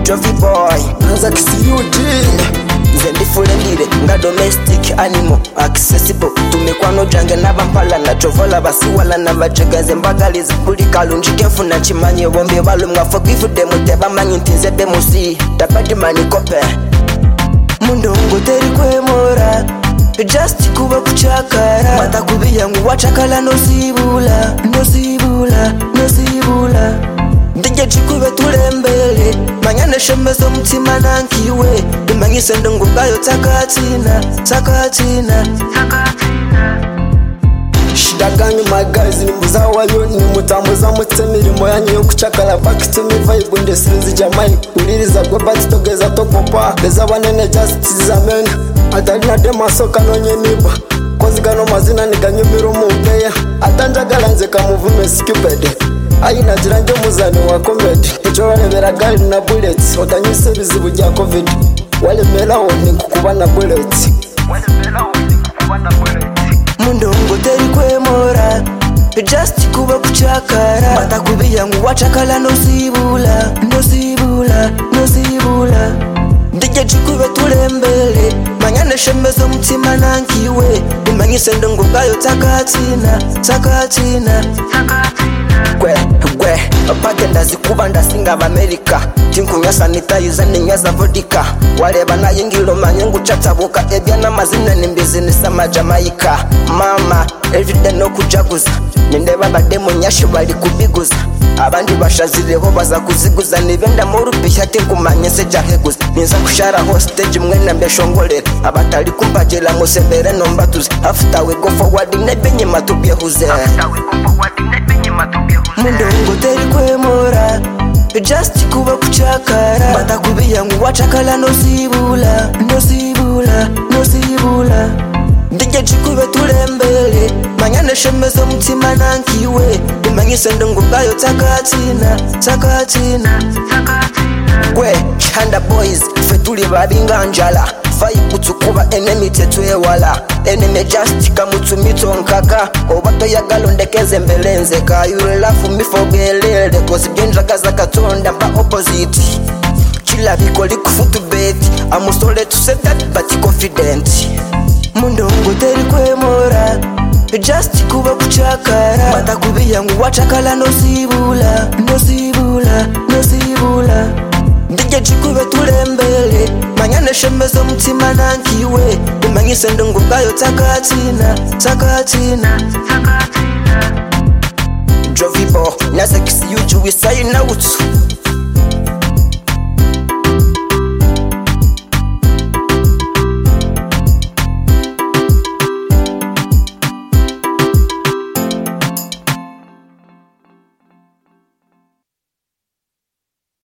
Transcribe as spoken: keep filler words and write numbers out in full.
Jovi boy Naza kisiyudi nze ndifulendire nga domestic animal accessible tumikwano jange n'abampala na chovola basiwala na bajegaze mbagaliza buli kalungi kenfuna kimanye bombi balumwa forgive mutebamanyi nti nze bemusi tapati kope mundongo teri kwemora just kuba kuchakara matakubiya ngu wachakala nosibula nosibula nosibula ndije chikube tulembele manyane shemezo mtima nankiwe imanyise ndongo gayo takatina takatina Shidaganyu my guys ni mbuza wayo ni mutambuza mutse mirimo yanyu yo kuchakala back to me vibe nde sinzi jamani uririza gwe but togeza topopa beza banene just zamen atalina dema soka nonye niba kozi gano mazina niganyumiro mugeya atanjagala nze kamuvume stupid ayina jiranjo muzani wa comedy ejo walebera gali na bullets otanyise bizibu bya covid walemera woni kukuba na bullets walemera woni kukuba na bullets mundongo teri kwemora just kuba kuchakara matakubiya ngu wachakala nosibula nosibula nosibula ndije chikube tulembele manyane shemezo mtima nankiwe imanyise ndongo gayo takatina takatina gwe gwe apate ndazikuba ndasinga America tinkunywa sanitizer ninyaza vodka waleba naye ngiro manyengu chatabuka ebya namazina nimbizinisa majamaika mama everyday no kujaguza nindeba bademo nyasho bali kubiguza abandi bashazireho baza kuziguza nibenda mu rubishya tinkumanye se jaheguza ninza kushara hostage mwena mbeshongolera abatali kumpagela musembere nombatuza after we go forward nebenye matubye huze after we go forward nebenye matubye huze mundongo teri kwemora just kuba kuchakara matakubiya ngu wachakala nosibula nosibula nosibula ndije chikube tulembele manyane shemezo mtima nankiwe imanyise ndongo gayo takatina takatina gwe chanda boys fetuli babinga njala fai kutukuba enemy tetwe wala enemy just kamutumito nkaka obato yagalo ndekeze mbelenze ka you laugh me forgelele cause genja kaza katonda ba opposite kila bikoli kufutu bet I'm sorry to say that but confident mundongo teri kwemora just kuba kuchakara matakubiya ngu wachakala nosibula nosibula nosibula ndije chikube tulembele manyane shemezo mtima nankiwe imanyise ndongo gayo takatina takatina Jovi boy naza kisiyuju wisayina utsu